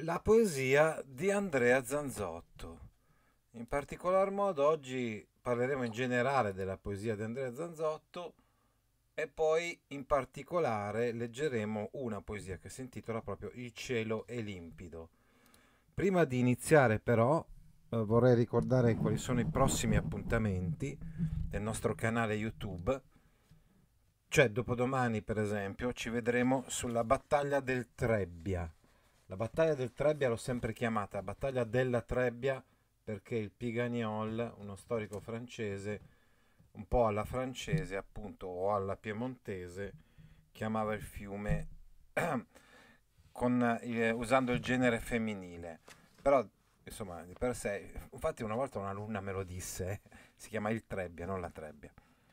La poesia di Andrea Zanzotto. In particolar modo oggi parleremo in generale della poesia di Andrea Zanzotto e poi in particolare leggeremo una poesia che si intitola proprio Il cielo è limpido. Prima di iniziare però vorrei ricordare quali sono i prossimi appuntamenti del nostro canale YouTube. Cioè, dopodomani, per esempio, ci vedremo sulla battaglia del Trebbia. La battaglia del Trebbia l'ho sempre chiamata battaglia della Trebbia perché il Piganiol, uno storico francese, un po' alla francese appunto o alla piemontese, chiamava il fiume usando il genere femminile. Però insomma di per sé, infatti una volta un'alunna me lo disse, si chiama il Trebbia, non la Trebbia.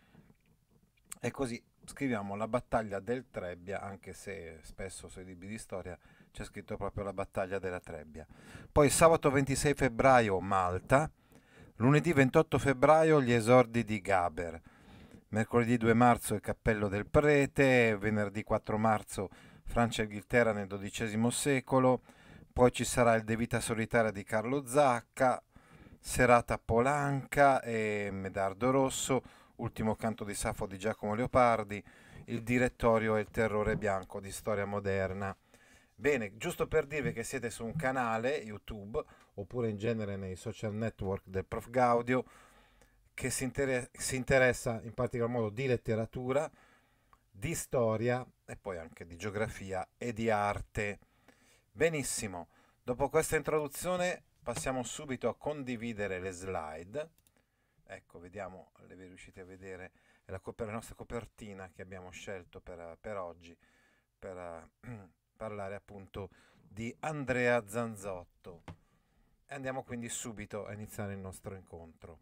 E così scriviamo la battaglia del Trebbia, anche se spesso sui libri di storia c'è scritto proprio la battaglia della Trebbia. Poi sabato 26 febbraio Malta, lunedì 28 febbraio gli esordi di Gaber, mercoledì 2 marzo il cappello del prete, venerdì 4 marzo Francia e Inghilterra nel XII secolo, poi ci sarà il De Vita solitaria di Carlo Zacca, serata Polanca e Medardo Rosso, ultimo canto di Safo di Giacomo Leopardi, il direttorio e il terrore bianco di storia moderna. Bene, giusto per dirvi che siete su un canale YouTube oppure in genere nei social network del Prof Gaudio che si interessa in particolar modo di letteratura, di storia e poi anche di geografia e di arte. Benissimo, dopo questa introduzione passiamo subito a condividere le slide. Ecco, vediamo, le riuscite a vedere, è la nostra copertina che abbiamo scelto per oggi, per parlare appunto di Andrea Zanzotto. E andiamo quindi subito a iniziare il nostro incontro.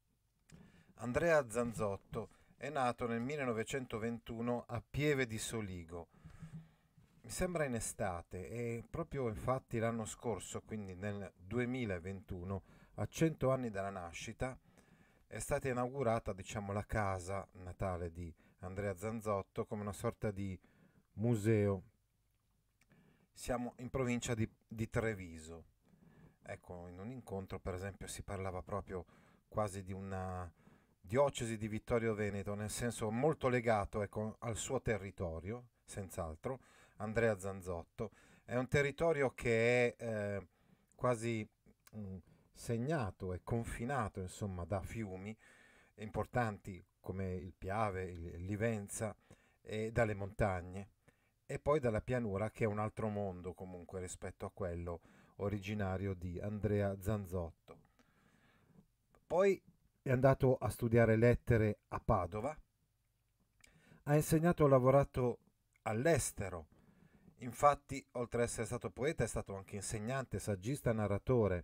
Andrea Zanzotto è nato nel 1921 a Pieve di Soligo. Mi sembra in estate e proprio infatti l'anno scorso, quindi nel 2021, a 100 anni dalla nascita, è stata inaugurata, diciamo, la casa natale di Andrea Zanzotto come una sorta di museo. Siamo in provincia di Treviso. Ecco, in un incontro, per esempio, si parlava proprio quasi di una diocesi di Vittorio Veneto, nel senso molto legato, ecco, al suo territorio, senz'altro. Andrea Zanzotto è un territorio che è quasi mh, segnato e confinato, insomma, da fiumi importanti come il Piave, il Livenza e dalle montagne e poi dalla pianura che è un altro mondo comunque rispetto a quello originario di Andrea Zanzotto. Poi è andato a studiare lettere a Padova, ha insegnato e lavorato all'estero. Infatti, oltre ad essere stato poeta, è stato anche insegnante, saggista, narratore.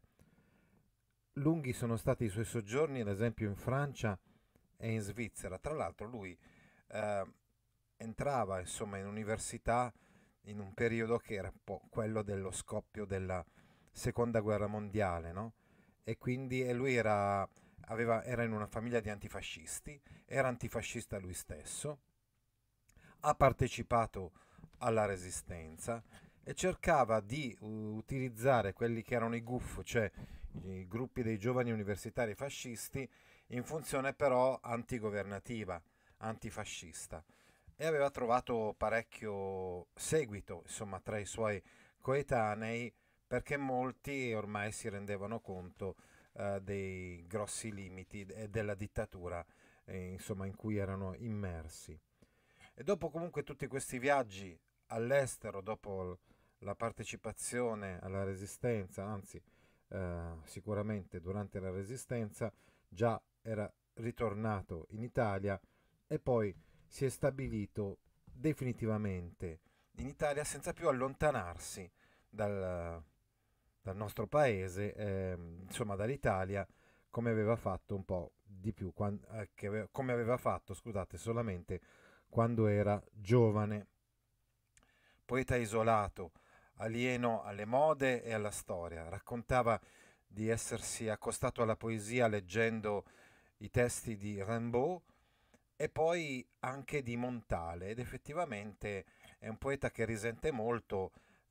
Lunghi sono stati i suoi soggiorni, ad esempio in Francia e in Svizzera. Tra l'altro, lui eh, entrava insomma in università in un periodo che era un po' quello dello scoppio della seconda guerra mondiale, no? E quindi lui era in una famiglia di antifascisti, era antifascista lui stesso, ha partecipato alla resistenza e cercava di utilizzare quelli che erano i GUF, cioè i gruppi dei giovani universitari fascisti, in funzione però antigovernativa, antifascista. E aveva trovato parecchio seguito, insomma, tra i suoi coetanei, perché molti ormai si rendevano conto dei grossi limiti e della dittatura, insomma, in cui erano immersi. E dopo comunque tutti questi viaggi all'estero, dopo la partecipazione alla resistenza, anzi sicuramente durante la resistenza, già era ritornato in Italia e poi si è stabilito definitivamente in Italia senza più allontanarsi dal, dal nostro paese, insomma dall'Italia, come aveva fatto un po' di più, come aveva fatto, scusate, solamente quando era giovane. Poeta isolato, alieno alle mode e alla storia, raccontava di essersi accostato alla poesia leggendo i testi di Rimbaud e poi anche di Montale ed effettivamente è un poeta che risente molto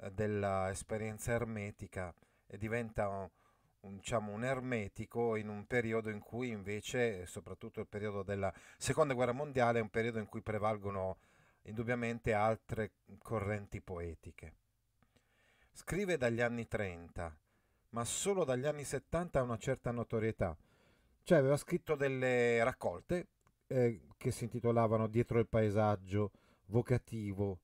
dell'esperienza ermetica e diventa diciamo, un ermetico in un periodo in cui invece, soprattutto il periodo della seconda guerra mondiale, è un periodo in cui prevalgono indubbiamente altre correnti poetiche. Scrive dagli anni 30, ma solo dagli anni 70 ha una certa notorietà. Cioè aveva scritto delle raccolte che si intitolavano Dietro il paesaggio, Vocativo,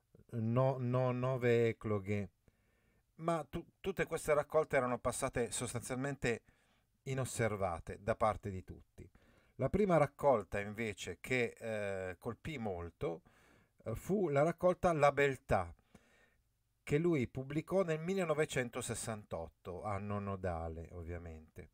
Nove ecloghe, ma tutte queste raccolte erano passate sostanzialmente inosservate da parte di tutti. La prima raccolta invece che colpì molto fu la raccolta La Beltà, che lui pubblicò nel 1968, anno nodale ovviamente.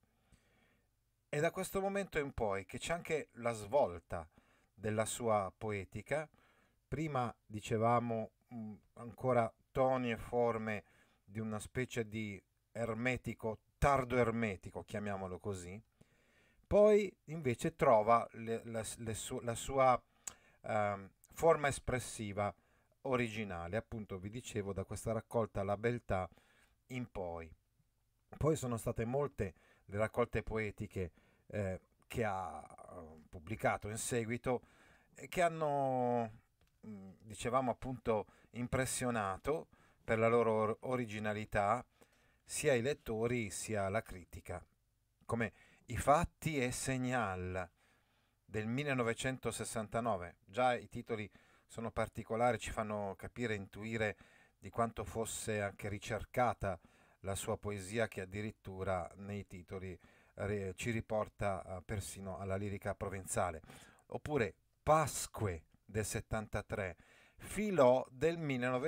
E da questo momento in poi che c'è anche la svolta della sua poetica. Prima dicevamo ancora toni e forme di una specie di ermetico, tardo ermetico, chiamiamolo così. Poi invece trova la sua forma espressiva originale, appunto vi dicevo da questa raccolta La Beltà in poi. Poi sono state molte le raccolte poetiche che ha pubblicato in seguito e che hanno, dicevamo appunto, impressionato per la loro originalità sia i lettori sia la critica, come I fatti e Segnal del 1969. Già i titoli sono particolari, ci fanno capire e intuire di quanto fosse anche ricercata la sua poesia, che addirittura nei titoli ci riporta persino alla lirica provenzale. Oppure Pasque del 73, Filò del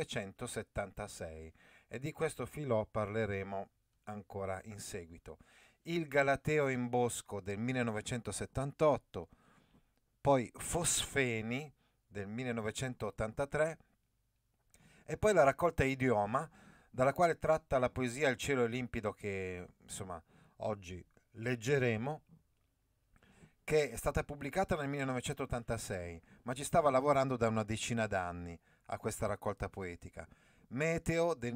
1976, e di questo Filò parleremo ancora in seguito. Il Galateo in Bosco del 1978, poi Fosfeni del 1983 e poi la raccolta Idioma, dalla quale tratta la poesia Il cielo è limpido, che insomma oggi leggeremo, che è stata pubblicata nel 1986, ma ci stava lavorando da una decina d'anni a questa raccolta poetica. Meteo del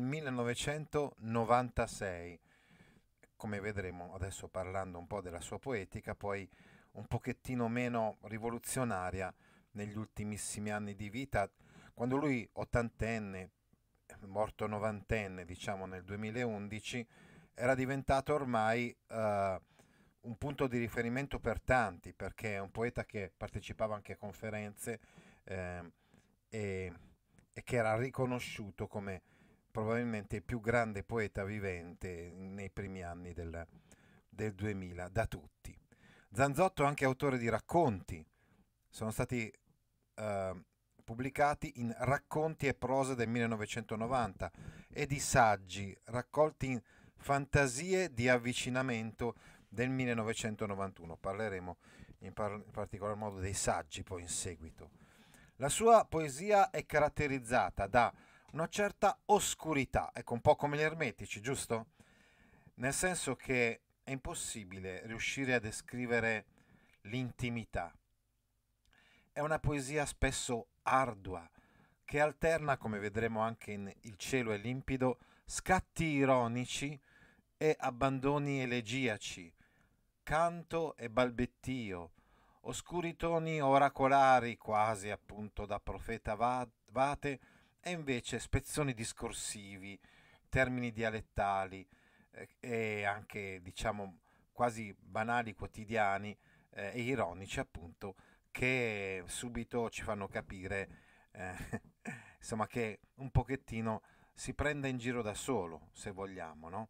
1996, come vedremo adesso parlando un po' della sua poetica, poi un pochettino meno rivoluzionaria negli ultimissimi anni di vita, quando lui, ottantenne, morto novantenne, diciamo nel 2011, era diventato ormai un punto di riferimento per tanti, perché è un poeta che partecipava anche a conferenze eh, e, e che era riconosciuto come probabilmente il più grande poeta vivente nei primi anni del 2000 da tutti. Zanzotto è anche autore di racconti, sono stati eh, pubblicati in Racconti e prose del 1990 e di saggi raccolti in Fantasie di avvicinamento del 1991. Parleremo in particolar modo dei saggi poi in seguito. La sua poesia è caratterizzata da una certa oscurità, ecco, un po' come gli ermetici, giusto? Nel senso che è impossibile riuscire a descrivere l'intimità. È una poesia spesso ardua, che alterna, come vedremo anche in Il cielo è limpido, scatti ironici e abbandoni elegiaci, canto e balbettio, oscuri toni oracolari quasi appunto da profeta Vate, e invece spezzoni discorsivi, termini dialettali e anche diciamo quasi banali quotidiani e ironici appunto, che subito ci fanno capire eh, insomma che un pochettino si prende in giro da solo, se vogliamo, no?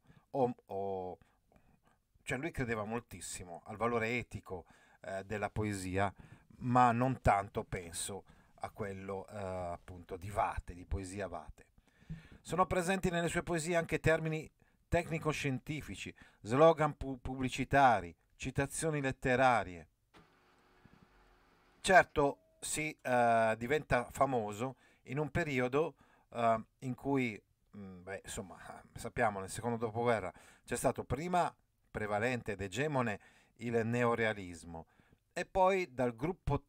Cioè lui credeva moltissimo al valore etico della poesia, ma non tanto, penso, a quello appunto di Vate, di poesia Vate. Sono presenti nelle sue poesie anche termini tecnico-scientifici, slogan pubblicitari, citazioni letterarie. Certo, si diventa famoso in un periodo in cui, beh, insomma, sappiamo, nel secondo dopoguerra c'è stato prima prevalente ed egemone il neorealismo e poi dal gruppo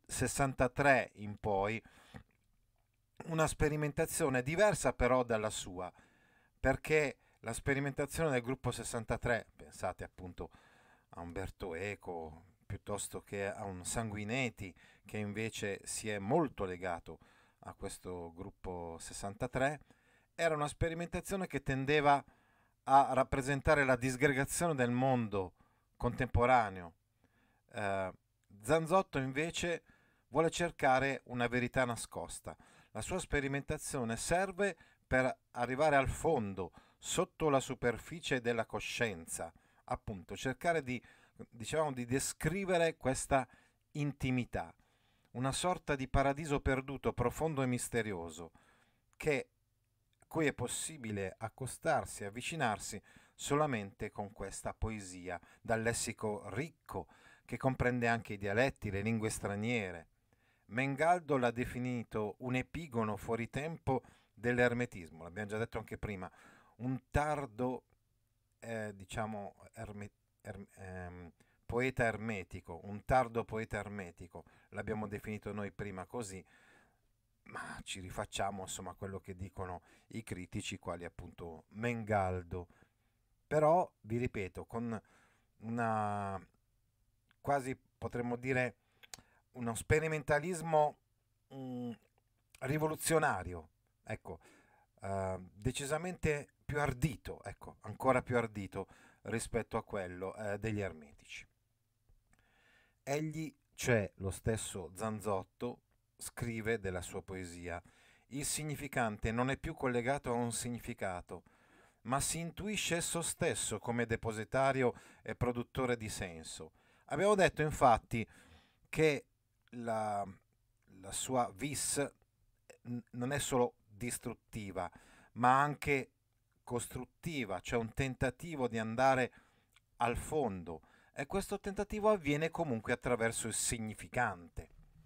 63 in poi una sperimentazione diversa però dalla sua, perché la sperimentazione del gruppo 63, pensate appunto a Umberto Eco, piuttosto che a un Sanguinetti, che invece si è molto legato a questo gruppo 63, era una sperimentazione che tendeva a rappresentare la disgregazione del mondo contemporaneo. Eh, Zanzotto invece vuole cercare una verità nascosta. La sua sperimentazione serve per arrivare al fondo, sotto la superficie della coscienza, appunto, cercare di, diciamo, di descrivere questa intimità, una sorta di paradiso perduto, profondo e misterioso, che cui è possibile accostarsi, avvicinarsi solamente con questa poesia, dal lessico ricco, che comprende anche i dialetti, le lingue straniere. Mengaldo l'ha definito un epigono fuori tempo dell'ermetismo, l'abbiamo già detto anche prima, un tardo, diciamo, poeta ermetico, un tardo poeta ermetico, l'abbiamo definito noi prima così, ma ci rifacciamo insomma a quello che dicono i critici, quali appunto Mengaldo. Però, vi ripeto, con una quasi potremmo dire uno sperimentalismo mm, rivoluzionario, ecco, decisamente più ardito, ecco, ancora più ardito rispetto a quello degli ermetici. Egli, cioè lo stesso Zanzotto, scrive della sua poesia: il significante non è più collegato a un significato, ma si intuisce esso stesso come depositario e produttore di senso. Abbiamo detto infatti che la, la sua vis non è solo distruttiva, ma anche costruttiva, cioè un tentativo di andare al fondo, e questo tentativo avviene comunque attraverso il significante.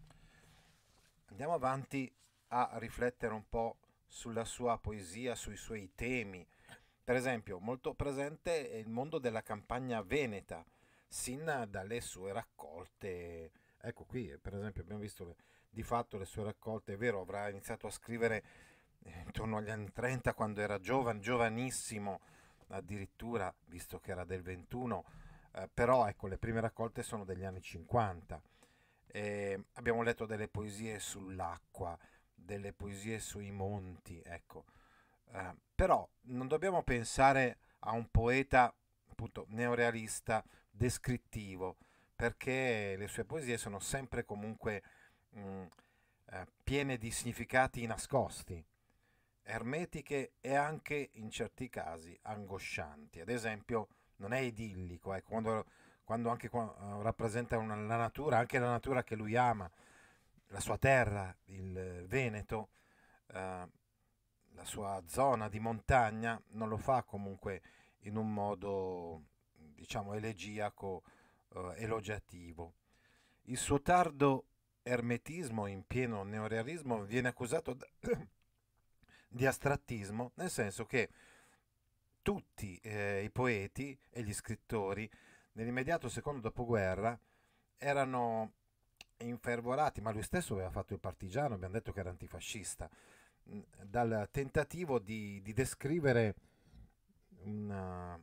Andiamo avanti a riflettere un po' sulla sua poesia, sui suoi temi. Per esempio, molto presente è il mondo della campagna veneta, sin dalle sue raccolte. Ecco qui, per esempio, abbiamo visto di fatto le sue raccolte. È vero, avrà iniziato a scrivere intorno agli anni 30, quando era giovane, giovanissimo, addirittura, visto che era del 21, però ecco, le prime raccolte sono degli anni 50. Abbiamo letto delle poesie sull'acqua, delle poesie sui monti, ecco. Però non dobbiamo pensare a un poeta appunto neorealista descrittivo, perché le sue poesie sono sempre comunque mh, piene di significati nascosti, ermetiche e anche in certi casi angoscianti. Ad esempio, non è idillico, quando anche rappresenta la natura, anche la natura che lui ama, la sua terra, il Veneto, eh, la sua zona di montagna, non lo fa comunque in un modo, diciamo, elegiaco, elogiativo. Il suo tardo ermetismo in pieno neorealismo viene accusato di astrattismo, nel senso che tutti i poeti e gli scrittori nell'immediato secondo dopoguerra erano infervorati, ma lui stesso aveva fatto il partigiano, abbiamo detto che era antifascista, dal tentativo di descrivere una-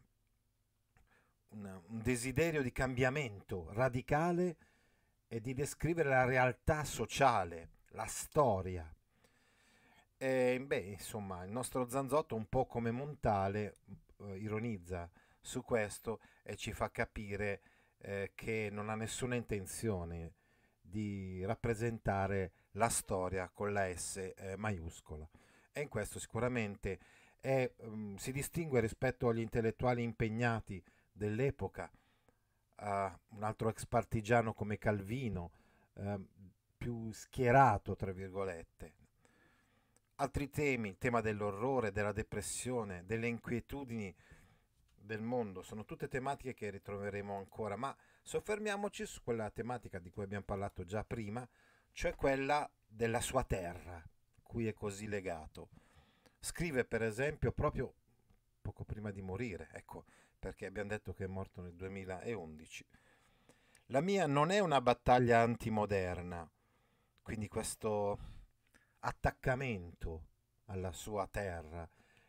un desiderio di cambiamento radicale e di descrivere la realtà sociale, la storia. E, beh, insomma, il nostro Zanzotto, un po' come Montale, ironizza su questo e ci fa capire che non ha nessuna intenzione di rappresentare la storia con la S maiuscola. E in questo sicuramente si distingue rispetto agli intellettuali impegnati dell'epoca, un altro ex partigiano come Calvino, eh, più schierato, tra virgolette. Altri temi, il tema dell'orrore, della depressione, delle inquietudini del mondo, sono tutte tematiche che ritroveremo ancora, ma soffermiamoci su quella tematica di cui abbiamo parlato già prima, cioè quella della sua terra, cui è così legato. Scrive per esempio proprio poco prima di morire, ecco, perché abbiamo detto che è morto nel 2011. La mia non è una battaglia antimoderna, quindi questo attaccamento alla sua terra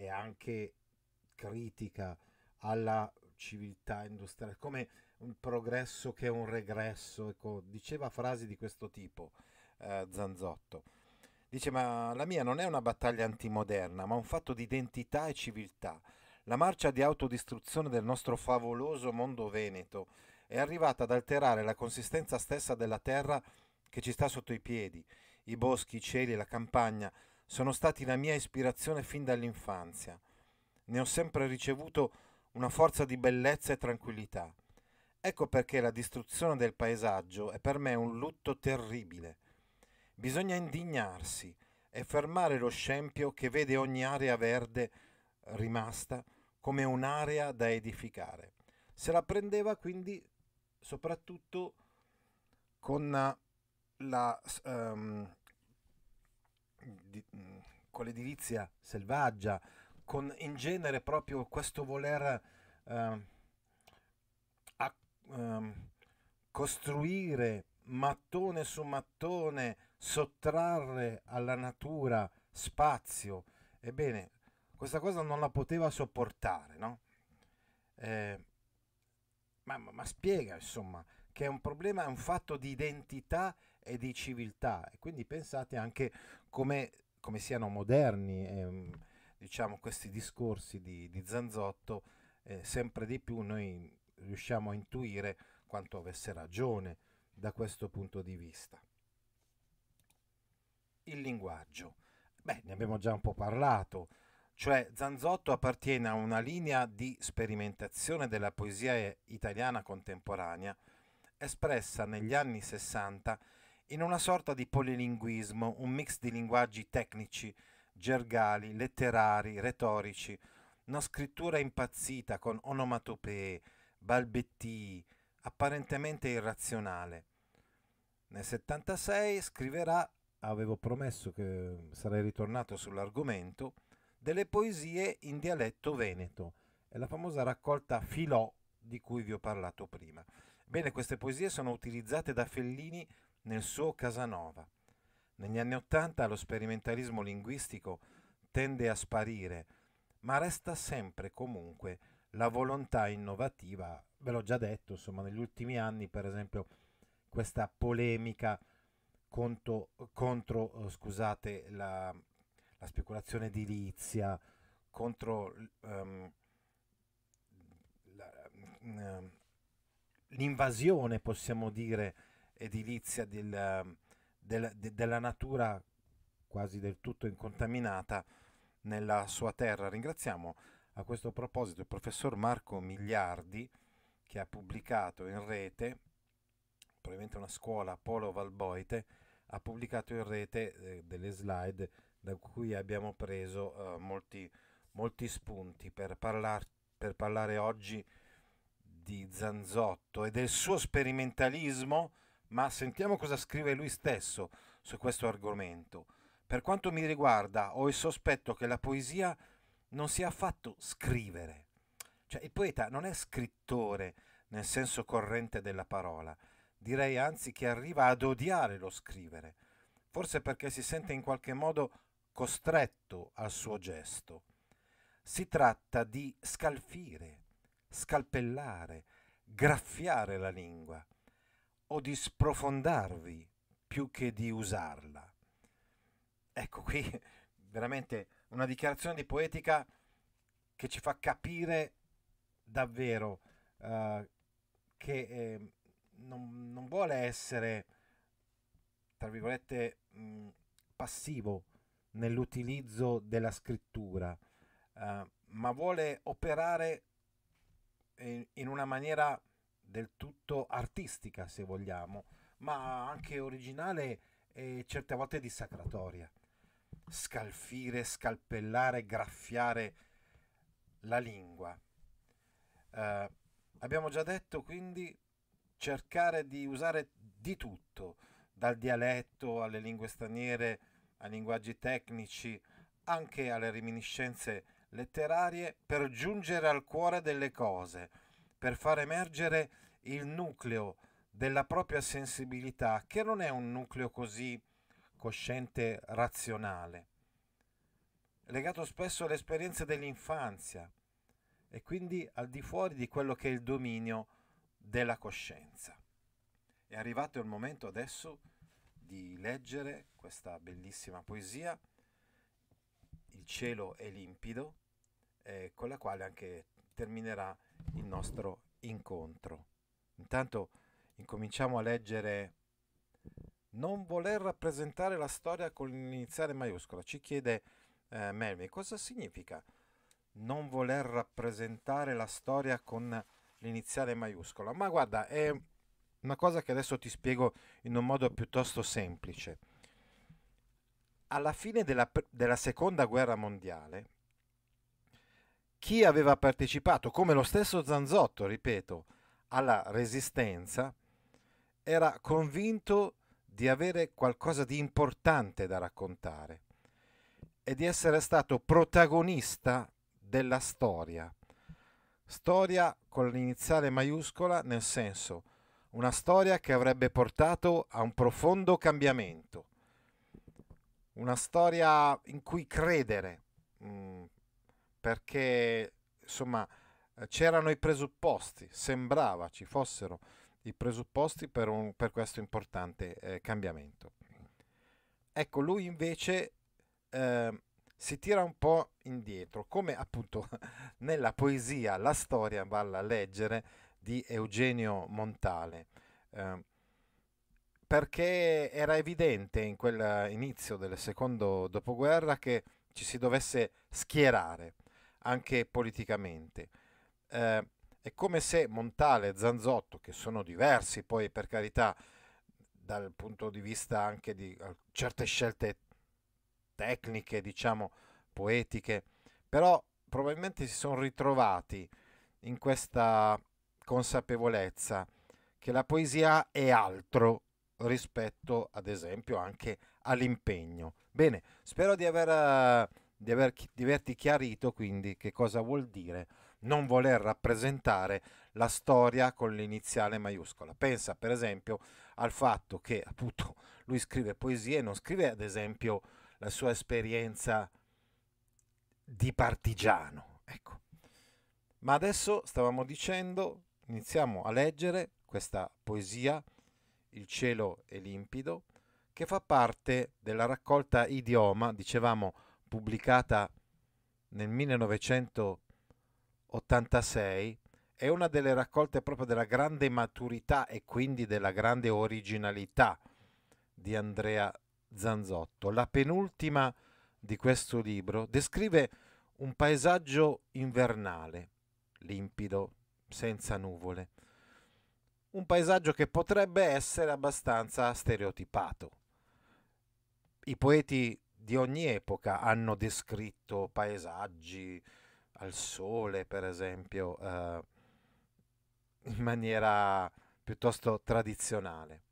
e anche critica alla civiltà industriale, come un progresso che è un regresso. Ecco, diceva frasi di questo tipo, Zanzotto. Dice, ma la mia non è una battaglia antimoderna, ma un fatto di identità e civiltà. La marcia di autodistruzione del nostro favoloso mondo veneto è arrivata ad alterare la consistenza stessa della terra che ci sta sotto i piedi. I boschi, i cieli e la campagna sono stati la mia ispirazione fin dall'infanzia. Ne ho sempre ricevuto una forza di bellezza e tranquillità. Ecco perché la distruzione del paesaggio è per me un lutto terribile. Bisogna indignarsi e fermare lo scempio che vede ogni area verde rimasta come un'area da edificare. Se la prendeva quindi soprattutto con ehm, di- con l'edilizia selvaggia, con in genere proprio questo voler ehm, a- ehm, costruire mattone su mattone, sottrarre alla natura spazio. Ebbene, questa cosa non la poteva sopportare, no? Eh, ma spiega, insomma, che è un problema, è un fatto di identità e di civiltà. E quindi pensate anche come siano moderni, diciamo, questi discorsi di Zanzotto. Sempre di più noi riusciamo a intuire quanto avesse ragione da questo punto di vista. Il linguaggio. Beh, ne abbiamo già un po' parlato, cioè Zanzotto appartiene a una linea di sperimentazione della poesia italiana contemporanea, espressa negli anni 60 in una sorta di polilinguismo, un mix di linguaggi tecnici, gergali, letterari, retorici, una scrittura impazzita con onomatopee, balbettii, apparentemente irrazionale. Nel 76 scriverà, avevo promesso che sarei ritornato sull'argomento, delle poesie in dialetto veneto e la famosa raccolta Filò di cui vi ho parlato prima. Bene, queste poesie sono utilizzate da Fellini nel suo Casanova. Negli anni Ottanta lo sperimentalismo linguistico tende a sparire, ma resta sempre comunque la volontà innovativa. Ve l'ho già detto, insomma, negli ultimi anni, per esempio, questa polemica contro, scusate, la speculazione edilizia, contro la- ehm, l'invasione, possiamo dire, edilizia della natura quasi del tutto incontaminata nella sua terra. Ringraziamo a questo proposito il professor Marco Migliardi che ha pubblicato in rete, probabilmente una scuola Polo Valboite, ha pubblicato in rete delle slide da cui abbiamo preso molti spunti per parlare oggi di Zanzotto e del suo sperimentalismo, ma sentiamo cosa scrive lui stesso su questo argomento. Per quanto mi riguarda, ho il sospetto che la poesia non sia affatto scrivere. Cioè, il poeta non è scrittore nel senso corrente della parola. Direi anzi che arriva ad odiare lo scrivere, forse perché si sente in qualche modo costretto al suo gesto. Si tratta di scalfire, scalpellare, graffiare la lingua o di sprofondarvi più che di usarla. Ecco qui veramente una dichiarazione di poetica che ci fa capire davvero che non vuole essere, tra virgolette, passivo nell'utilizzo della scrittura, ma vuole operare in una maniera del tutto artistica, se vogliamo, ma anche originale e certe volte dissacratoria. Scalfire, scalpellare, graffiare la lingua. Eh, Abbiamo già detto quindi cercare di usare di tutto, dal dialetto alle lingue straniere, ai linguaggi tecnici, anche alle reminiscenze letterarie, per giungere al cuore delle cose, per far emergere il nucleo della propria sensibilità, che non è un nucleo così cosciente, razionale. legato spesso alle esperienze dell'infanzia e quindi al di fuori di quello che è il dominio della coscienza. È arrivato il momento adesso di leggere questa bellissima poesia, Il cielo è limpido, con la quale anche terminerà il nostro incontro. Intanto incominciamo a leggere non voler rappresentare la storia con l'iniziale maiuscola. Ci chiede Melvin, cosa significa non voler rappresentare la storia con l'iniziale maiuscola? Ma guarda, è una cosa che adesso ti spiego in un modo piuttosto semplice. Alla fine della seconda guerra mondiale, chi aveva partecipato, come lo stesso Zanzotto, ripeto, alla resistenza, era convinto di avere qualcosa di importante da raccontare e di essere stato protagonista della storia. Storia con l'iniziale maiuscola, nel senso, una storia che avrebbe portato a un profondo cambiamento, una storia in cui credere, perché insomma c'erano i presupposti, sembrava ci fossero i presupposti per questo importante cambiamento. Ecco, lui invece si tira un po' indietro, come appunto nella poesia La storia valla a leggere di Eugenio Montale, eh, perché era evidente in quell'inizio del secondo dopoguerra che ci si dovesse schierare anche politicamente. È come se Montale e Zanzotto, che sono diversi poi per carità dal punto di vista anche di certe scelte tecniche, diciamo, poetiche, però probabilmente si sono ritrovati in questa consapevolezza che la poesia è altro rispetto, ad esempio, anche all'impegno. Bene, spero di averti chiarito quindi che cosa vuol dire non voler rappresentare la storia con l'iniziale maiuscola. Pensa, per esempio, al fatto che appunto lui scrive poesie e non scrive, ad esempio, la sua esperienza di partigiano. Ecco. Ma adesso stavamo dicendo, iniziamo a leggere questa poesia, Il cielo è limpido, che fa parte della raccolta Idioma, dicevamo pubblicata nel 1986, è una delle raccolte proprio della grande maturità e quindi della grande originalità di Andrea Zanzotto. La penultima di questo libro descrive un paesaggio invernale, limpido, senza nuvole. Un paesaggio che potrebbe essere abbastanza stereotipato. I poeti di ogni epoca hanno descritto paesaggi al sole, per esempio, in maniera piuttosto tradizionale.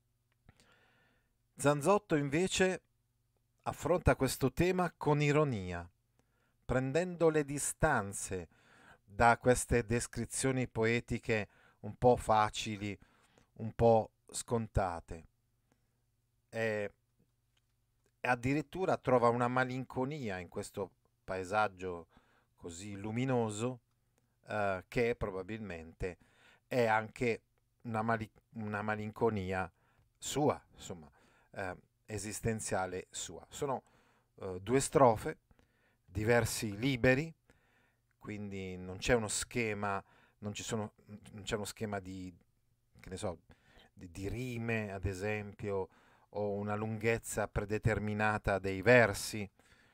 Zanzotto invece affronta questo tema con ironia, prendendo le distanze da queste descrizioni poetiche un po' facili, un po' scontate. E addirittura trova una malinconia in questo paesaggio così luminoso, che probabilmente è anche una malinconia sua, insomma, esistenziale sua. Sono due strofe, diversi liberi, quindi non c'è uno schema, non c'è uno schema di, che ne so, di rime, ad esempio, o una lunghezza predeterminata dei versi.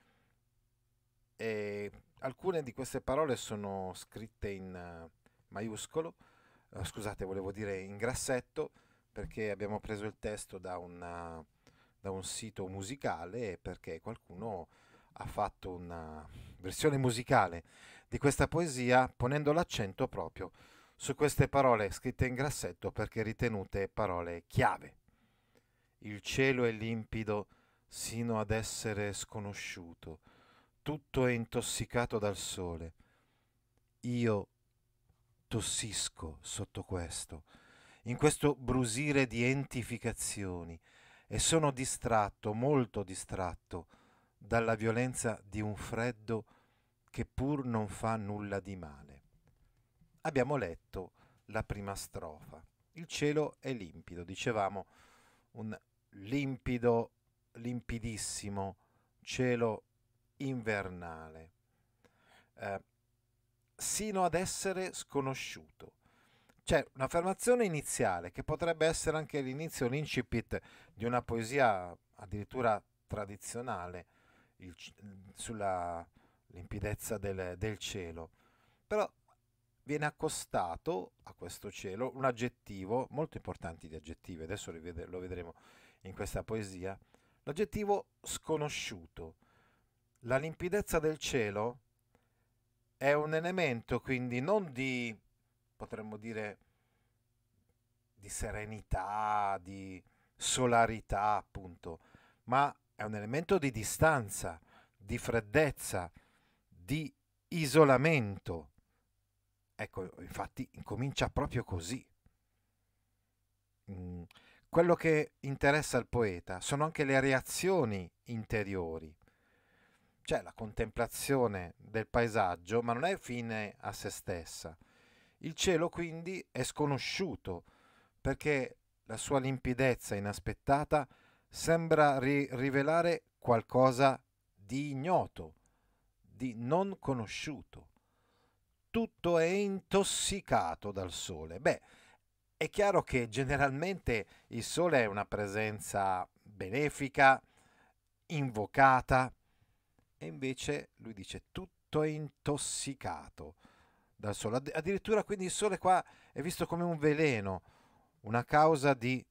E alcune di queste parole sono scritte in maiuscolo, scusate, volevo dire in grassetto, perché abbiamo preso il testo da un sito musicale e perché qualcuno ha fatto una versione musicale di questa poesia ponendo l'accento proprio su queste parole scritte in grassetto perché ritenute parole chiave. Il cielo è limpido sino ad essere sconosciuto, tutto è intossicato dal sole. Io tossisco sotto questo, in questo brusire di entificazioni, e sono distratto, molto distratto, dalla violenza di un freddo che pur non fa nulla di male. Abbiamo letto la prima strofa. Il cielo è limpido, dicevamo, un limpido, limpidissimo cielo invernale, eh, sino ad essere sconosciuuto. C'è un'affermazione iniziale che potrebbe essere anche l'inizio, l'incipit di una poesia addirittura tradizionale sulla limpidezza del cielo. Però viene accostato a questo cielo un aggettivo, molto importante di aggettivi, adesso lo vedremo in questa poesia, l'aggettivo sconosciuto. La limpidezza del cielo è un elemento quindi non di, potremmo dire, di serenità, di solarità, appunto, ma è un elemento di distanza, di freddezza, di isolamento. Ecco, infatti incomincia proprio così. Mm, Quello che interessa al poeta sono anche le reazioni interiori, cioè la contemplazione del paesaggio, ma non è fine a se stessa. Il cielo quindi è sconosciuto perché la sua limpidezza inaspettata sembra rivelare qualcosa di ignoto, di non conosciuto. Tutto è intossicato dal sole. Beh, è chiaro che generalmente il sole è una presenza benefica, invocata, e invece lui dice tutto è intossicato dal sole. Addirittura quindi il sole qua è visto come un veleno, una causa di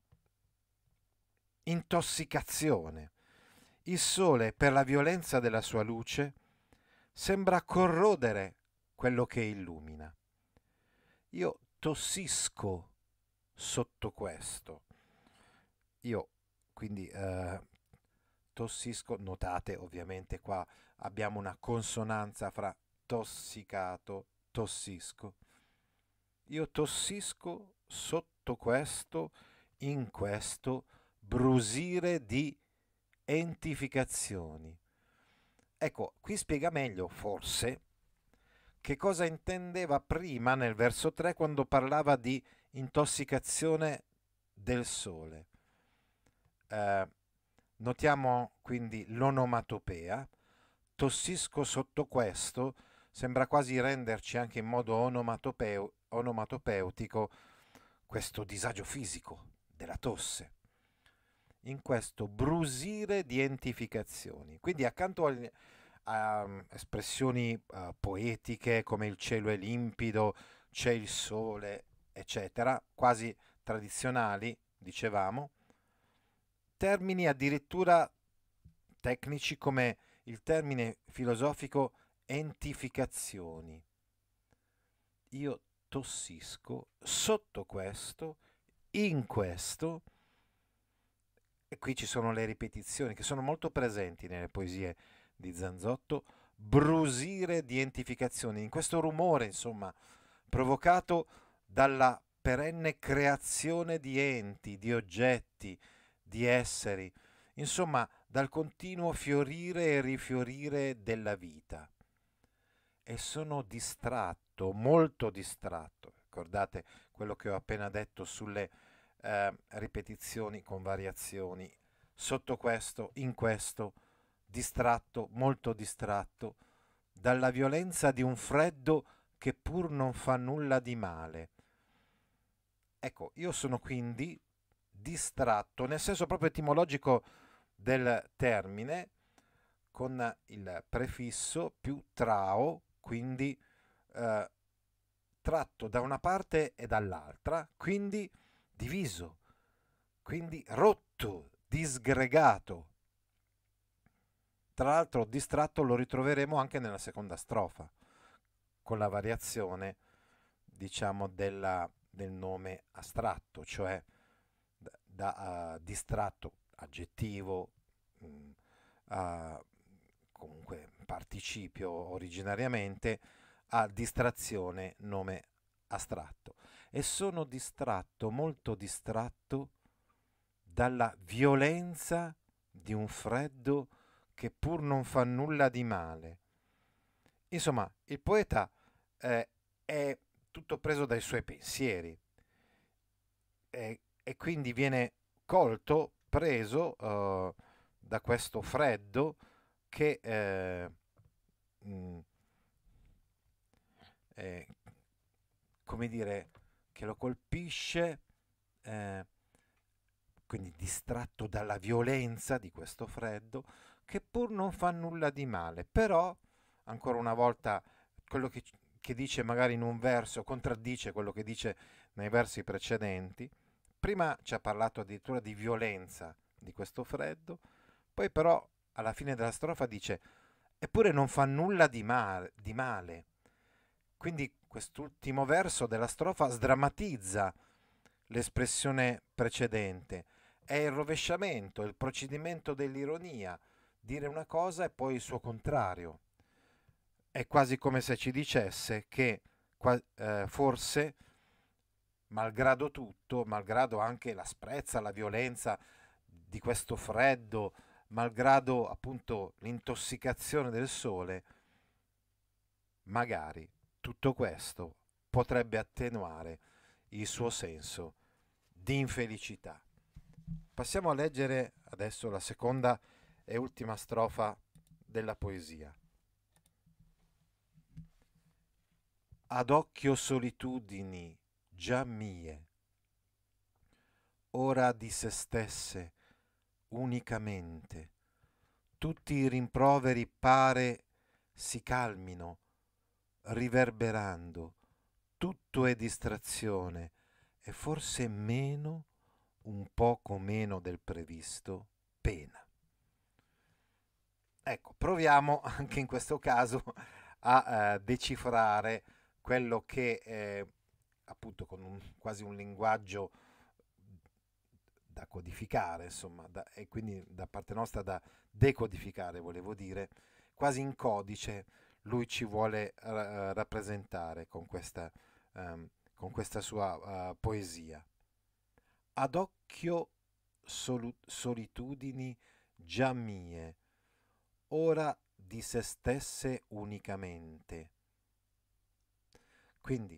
intossicazione. Il sole, per la violenza della sua luce, sembra corrodere quello che illumina. Io tossisco sotto questo. Io quindi tossisco, notate ovviamente qua abbiamo una consonanza fra tossicato, tossisco. Io tossisco sotto questo, in questo brusire di entificazioni. Ecco, qui spiega meglio, forse, che cosa intendeva prima nel verso 3 quando parlava di intossicazione del sole. Eh, Notiamo quindi l'onomatopea. Tossisco sotto questo sembra quasi renderci anche in modo onomatopeutico questo disagio fisico della tosse, in questo brusire di entificazioni. Quindi accanto a espressioni poetiche come il cielo è limpido, c'è il sole, eccetera, quasi tradizionali, dicevamo, termini addirittura tecnici come il termine filosofico entificazioni. Io tossisco sotto questo, in questo, e qui ci sono le ripetizioni che sono molto presenti nelle poesie di Zanzotto, brusire di entificazioni, in questo rumore, insomma, provocato dalla perenne creazione di enti, di oggetti, di esseri, insomma, dal continuo fiorire e rifiorire della vita. E sono distratto, molto distratto. Ricordate quello che ho appena detto sulle ripetizioni con variazioni. Sotto questo, in questo, distratto, molto distratto, dalla violenza di un freddo che pur non fa nulla di male. Ecco, io sono quindi distratto, nel senso proprio etimologico del termine, con il prefisso più trao, quindi eh, tratto da una parte e dall'altra, quindi diviso, quindi rotto, disgregato. Tra l'altro distratto lo ritroveremo anche nella seconda strofa, con la variazione, diciamo, del nome astratto, cioè da distratto, aggettivo, mh, comunque participio originariamente, a distrazione, nome astratto. E sono distratto, molto distratto, dalla violenza di un freddo che pur non fa nulla di male. Insomma, il poeta è tutto preso dai suoi pensieri e quindi viene colto, preso da questo freddo che, mh, eh, come dire, che lo colpisce, eh, quindi distratto dalla violenza di questo freddo, che pur non fa nulla di male, però, ancora una volta, quello che dice magari in un verso contraddice quello che dice nei versi precedenti. Prima ci ha parlato addirittura di violenza di questo freddo, poi però alla fine della strofa dice eppure non fa nulla di male. Quindi quest'ultimo verso della strofa sdrammatizza l'espressione precedente. È il rovesciamento, il procedimento dell'ironia, dire una cosa e poi il suo contrario. È quasi come se ci dicesse che forse, malgrado tutto, malgrado anche l'asprezza, la violenza di questo freddo, malgrado appunto l'intossicazione del sole, magari tutto questo potrebbe attenuare il suo senso di infelicità. Passiamo a leggere adesso la seconda e ultima strofa della poesia. Ad occhio solitudini già mie, ora di se stesse unicamente, tutti i rimproveri pare si calmino, riverberando, tutto è distrazione e forse meno, un poco meno del previsto, pena. Ecco, proviamo anche in questo caso a decifrare quello che appunto con quasi un linguaggio da codificare, insomma, e quindi da parte nostra da decodificare, volevo dire, quasi in codice lui ci vuole rappresentare con questa sua poesia. Ad occhio solitudini già mie, ora di se stesse unicamente. Quindi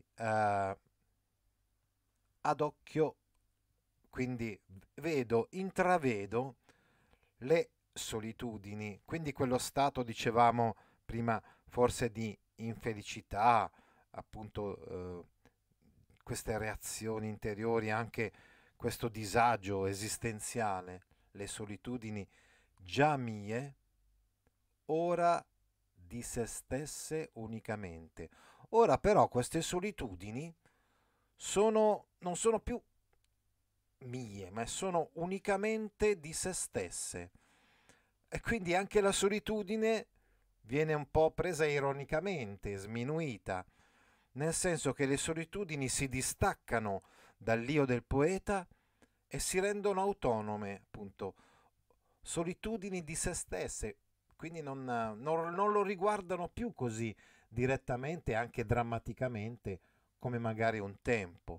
ad occhio, quindi intravedo le solitudini, quindi quello stato, dicevamo prima, forse di infelicità, appunto queste reazioni interiori, anche questo disagio esistenziale, le solitudini già mie, ora di se stesse unicamente. Ora però queste solitudini non sono più mie, ma sono unicamente di se stesse. E quindi anche la solitudine viene un po' presa ironicamente, sminuita, nel senso che le solitudini si distaccano dall'io del poeta e si rendono autonome, appunto, solitudini di se stesse, quindi non lo riguardano più così direttamente, anche drammaticamente, come magari un tempo.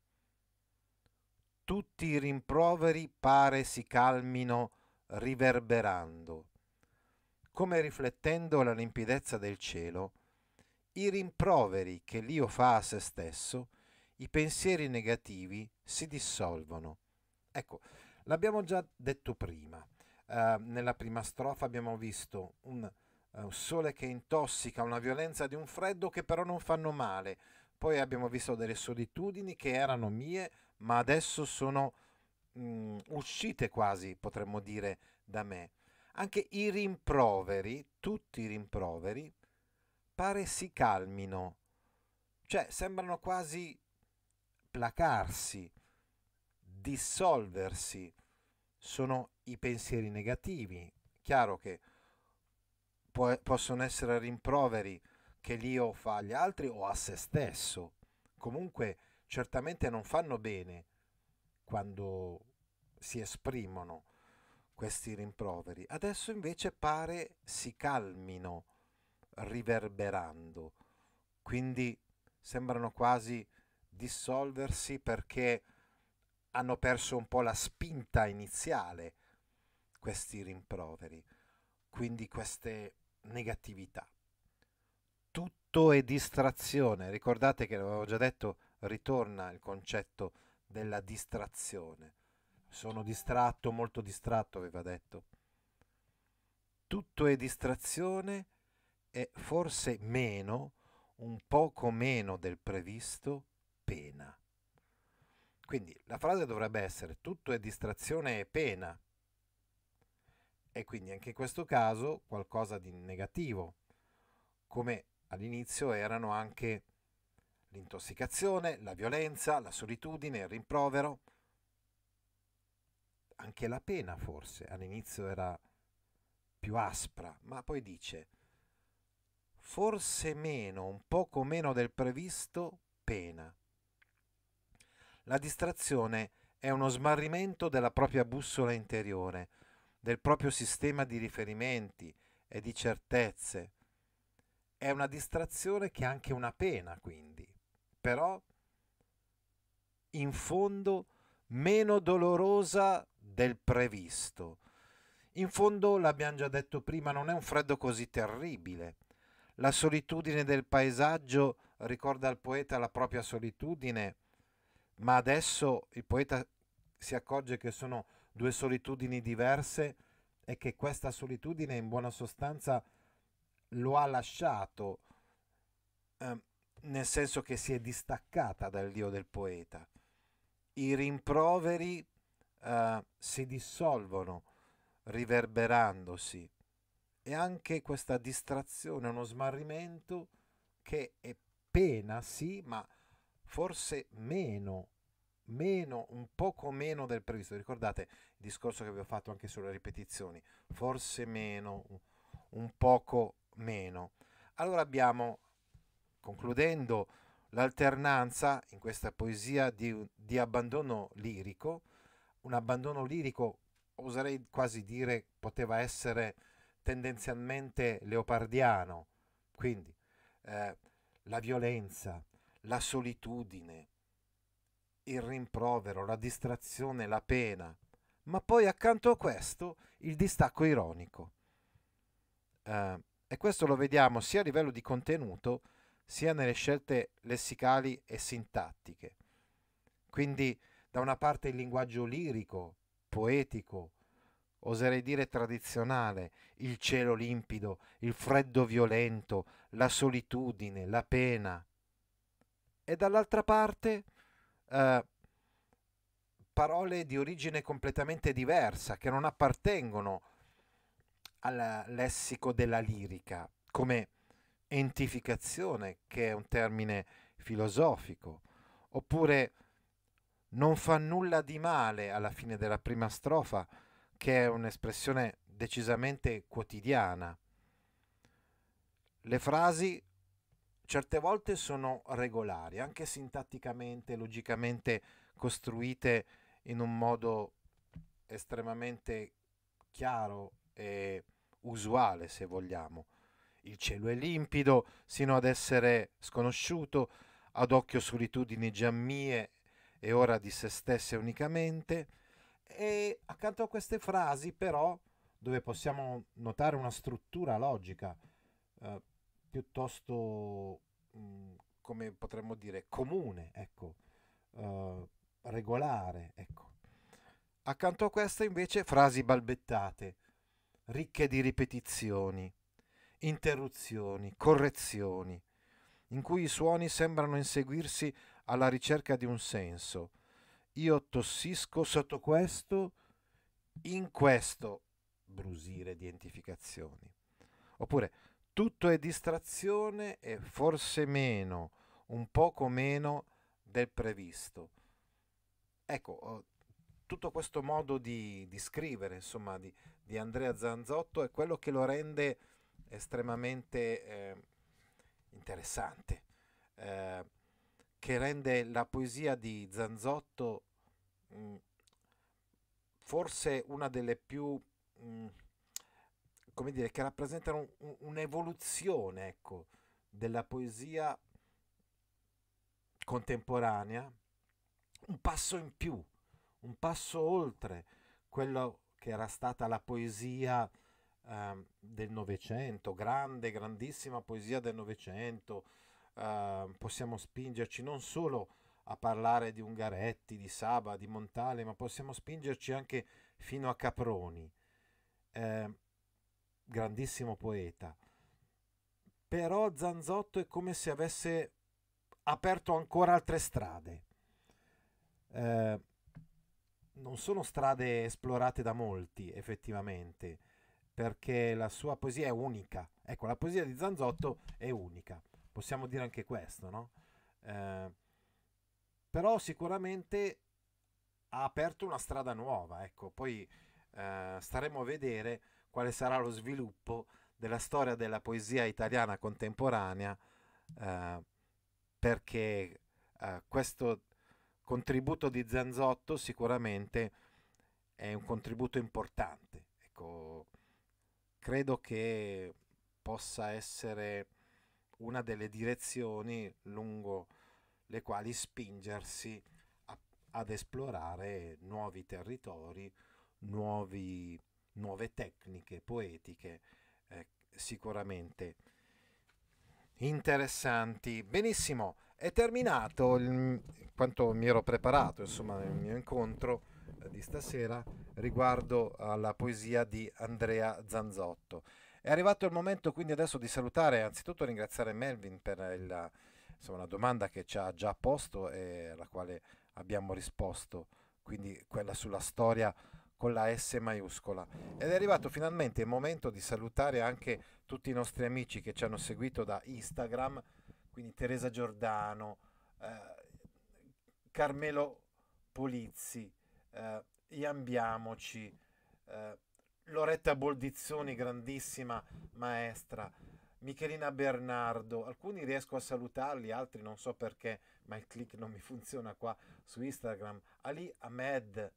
Tutti i rimproveri pare si calmino riverberando, come riflettendo la limpidezza del cielo, i rimproveri che l'io fa a se stesso, i pensieri negativi si dissolvono. Ecco, l'abbiamo già detto prima. Nella prima strofa abbiamo visto un sole che intossica, una violenza di un freddo che però non fanno male. Poi abbiamo visto delle solitudini che erano mie, ma adesso sono uscite quasi, potremmo dire, da me. Anche i rimproveri, tutti i rimproveri, pare si calmino, cioè sembrano quasi placarsi, dissolversi. Sono i pensieri negativi. Chiaro che possono essere rimproveri che l'io fa agli altri o a se stesso. Comunque certamente non fanno bene quando si esprimono questi rimproveri. Adesso invece pare si calmino riverberando, quindi sembrano quasi dissolversi perché hanno perso un po' la spinta iniziale questi rimproveri. quindi queste negatività. Tutto è distrazione. Ricordate che l'avevo già detto, ritorna il concetto della distrazione. Sono distratto, molto distratto, aveva detto. Tutto è distrazione e forse meno, un poco meno del previsto, pena. Quindi la frase dovrebbe essere tutto è distrazione e pena. E quindi anche in questo caso qualcosa di negativo, come all'inizio erano anche l'intossicazione, la violenza, la solitudine, il rimprovero, anche la pena forse all'inizio era più aspra, ma poi dice forse meno, un poco meno del previsto, pena. La distrazione è uno smarrimento della propria bussola interiore, del proprio sistema di riferimenti e di certezze. È una distrazione che è anche una pena, quindi, però in fondo meno dolorosa del previsto. In fondo, l'abbiamo già detto prima, non è un freddo così terribile. La solitudine del paesaggio ricorda al poeta la propria solitudine, ma adesso il poeta si accorge che sono due solitudini diverse e che questa solitudine in buona sostanza lo ha lasciato, eh, nel senso che si è distaccata dal Dio del poeta. I rimproveri si dissolvono riverberandosi e anche questa distrazione, uno smarrimento che è pena, sì, ma forse meno, un poco meno del previsto. Ricordate il discorso che avevo fatto anche sulle ripetizioni, forse meno, un poco meno. Allora abbiamo, concludendo, l'alternanza in questa poesia di abbandono lirico, un abbandono lirico, oserei quasi dire, poteva essere tendenzialmente leopardiano, quindi eh, la violenza, la solitudine, il rimprovero, la distrazione, la pena, ma poi accanto a questo il distacco ironico. E questo lo vediamo sia a livello di contenuto sia nelle scelte lessicali e sintattiche. Quindi da una parte il linguaggio lirico, poetico, oserei dire tradizionale, il cielo limpido, il freddo violento, la solitudine, la pena. E dall'altra parte eh, parole di origine completamente diversa, che non appartengono al lessico della lirica, come entificazione, che è un termine filosofico, oppure non fa nulla di male alla fine della prima strofa, che è un'espressione decisamente quotidiana. Le frasi certe volte sono regolari, anche sintatticamente, logicamente costruite in un modo estremamente chiaro e usuale, se vogliamo. Il cielo è limpido, sino ad essere sconosciuto, ad occhio solitudini già mie e ora di se stesse unicamente. E accanto a queste frasi, però, dove possiamo notare una struttura logica eh, piuttosto, come potremmo dire, comune, ecco, regolare, ecco. Accanto a queste invece frasi balbettate, ricche di ripetizioni, interruzioni, correzioni, in cui i suoni sembrano inseguirsi alla ricerca di un senso. Io tossisco sotto questo, in questo brusire di identificazioni. Oppure tutto è distrazione e forse meno, un poco meno del previsto. Ecco, tutto questo modo di scrivere, insomma, di Andrea Zanzotto è quello che lo rende estremamente interessante, eh, che rende la poesia di Zanzotto mh, forse una delle più, come dire, che rappresentano un'evoluzione, ecco, della poesia contemporanea, un passo in più, un passo oltre quello che era stata la poesia del Novecento, grandissima poesia del Novecento. Possiamo spingerci non solo a parlare di Ungaretti, di Saba, di Montale, ma possiamo spingerci anche fino a Caproni, eh, grandissimo poeta. Però Zanzotto è come se avesse aperto ancora altre strade. Eh, non sono strade esplorate da molti, effettivamente, perché la sua poesia è unica. Ecco, la poesia di Zanzotto è unica. Possiamo dire anche questo, no? Eh, però sicuramente ha aperto una strada nuova, ecco, poi staremo a vedere quale sarà lo sviluppo della storia della poesia italiana contemporanea, eh, perché questo contributo di Zanzotto sicuramente è un contributo importante. Ecco, credo che possa essere una delle direzioni lungo le quali spingersi ad esplorare nuovi territori, nuovi, nuove tecniche poetiche, sicuramente interessanti. Benissimo, è terminato quanto mi ero preparato, insomma, il mio incontro di stasera riguardo alla poesia di Andrea Zanzotto. È arrivato il momento quindi adesso di salutare, anzitutto ringraziare Melvin per insomma, la domanda che ci ha già posto e alla quale abbiamo risposto, quindi quella sulla storia con la S maiuscola. Ed è arrivato finalmente il momento di salutare anche tutti i nostri amici che ci hanno seguito da Instagram, quindi Teresa Giordano, Carmelo Polizzi, Iambiamoci, eh, Loretta Boldizzoni, grandissima maestra, Michelina Bernardo, alcuni riesco a salutarli, altri non so perché, ma il click non mi funziona qua su Instagram, Ali Ahmed,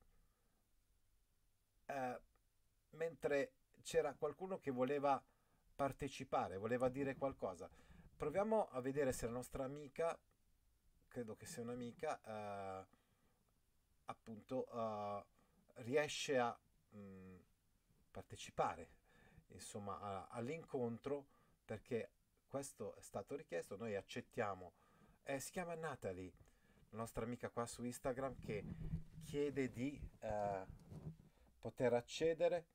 eh, mentre c'era qualcuno che voleva partecipare, voleva dire qualcosa. Proviamo a vedere se la nostra amica, credo che sia un'amica, appunto, riesce a partecipare, insomma, all'incontro, perché questo è stato richiesto, noi accettiamo. Si chiama Natalie, la nostra amica qua su Instagram, che chiede di poter accedere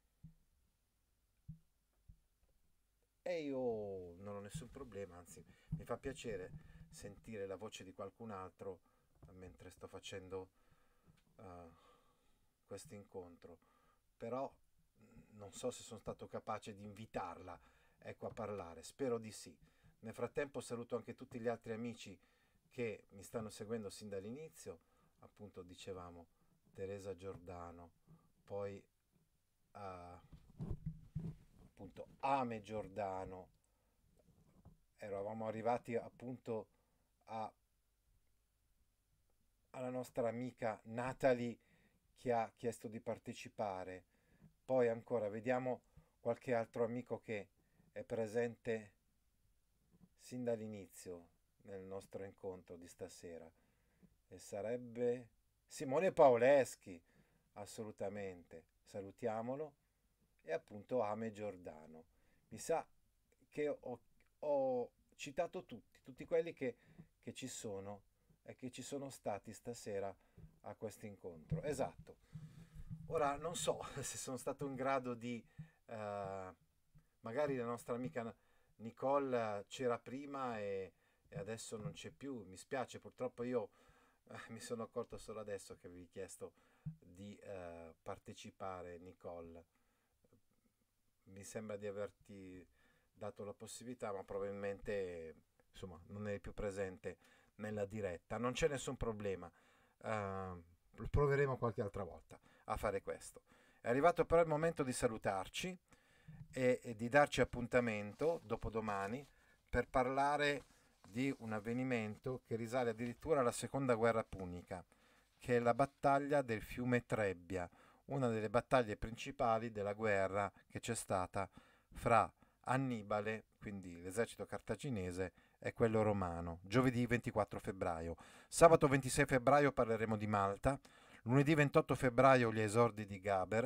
e io non ho nessun problema, anzi mi fa piacere sentire la voce di qualcun altro mentre sto facendo eh, questo incontro. Però non so se sono stato capace di invitarla, ecco, a parlare, spero di sì. Nel frattempo saluto anche tutti gli altri amici che mi stanno seguendo sin dall'inizio, appunto dicevamo Teresa Giordano, poi appunto Ame Giordano, eravamo arrivati appunto a- alla nostra amica Natalie che ha chiesto di partecipare, poi ancora vediamo qualche altro amico che è presente sin dall'inizio nel nostro incontro di stasera e sarebbe Simone Paoleschi, assolutamente, salutiamolo, e appunto Ame Giordano. Mi sa che ho citato tutti quelli che ci sono e che ci sono stati stasera a questo incontro. Esatto. Ora non so se sono stato in grado di... magari la nostra amica Nicole c'era prima e adesso non c'è più. Mi spiace, purtroppo io mi sono accorto solo adesso che avevi chiesto di partecipare, Nicole. Mi sembra di averti dato la possibilità, ma probabilmente insomma non eri più presente nella diretta. Non c'è nessun problema. Proveremo qualche altra volta a fare questo. È arrivato però il momento di salutarci e di darci appuntamento dopodomani per parlare di un avvenimento che risale addirittura alla seconda guerra punica, che è la battaglia del fiume Trebbia, una delle battaglie principali della guerra che c'è stata fra Annibale, quindi l'esercito cartaginese, e quello romano, giovedì 24 febbraio. Sabato 26 febbraio parleremo di Malta, lunedì 28 febbraio gli esordi di Gaber,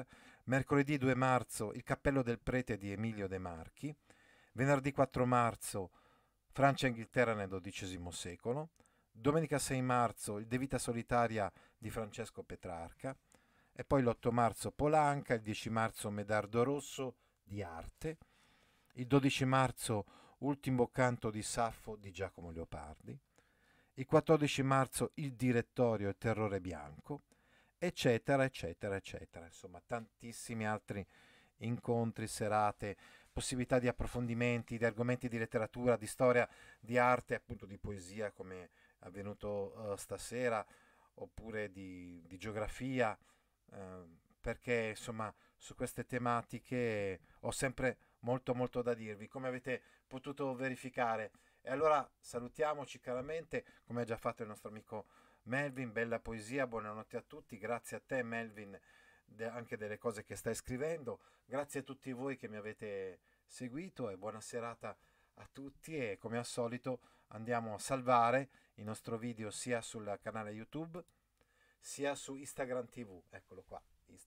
Mercoledì 2 marzo Il cappello del prete di Emilio De Marchi. Venerdì 4 marzo Francia e Inghilterra nel XII secolo. Domenica 6 marzo Il De Vita Solitaria di Francesco Petrarca. E poi l'8 marzo Polanca, il 10 marzo Medardo Rosso di Arte, il 12 marzo Ultimo canto di Saffo di Giacomo Leopardi, il 14 marzo Il direttorio e Terrore bianco, eccetera, eccetera, eccetera. Insomma, tantissimi altri incontri, serate, possibilità di approfondimenti, di argomenti di letteratura, di storia, di arte, appunto di poesia come è avvenuto stasera, oppure di geografia, perché insomma su queste tematiche ho sempre molto molto da dirvi, come avete potuto verificare. E allora salutiamoci caramente, come ha già fatto il nostro amico Melvin. Bella poesia, buonanotte a tutti, grazie a te Melvin anche delle cose che stai scrivendo, grazie a tutti voi che mi avete seguito e buona serata a tutti, e come al solito andiamo a salvare il nostro video sia sul canale YouTube sia su Instagram TV, eccolo qua.